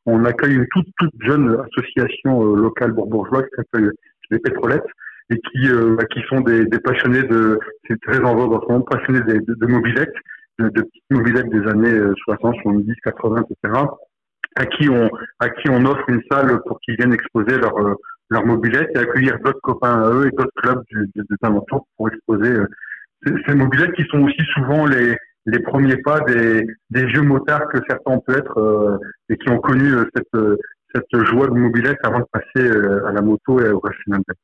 on accueille une toute jeune association locale bourgeoise qui s'appelle les Pétrolettes et qui sont des passionnés c'est très en vogue en ce moment, passionnés de mobylettes, de petites mobylettes des années 60, 70, 80, etc. À qui on offre une salle pour qu'ils viennent exposer leur mobylettes et accueillir d'autres copains à eux et d'autres clubs des alentours pour exposer ces mobylettes qui sont aussi souvent les premiers pas des vieux motards que certains ont pu être et qui ont connu cette joie de mobilette avant de passer à la moto et au raffinage.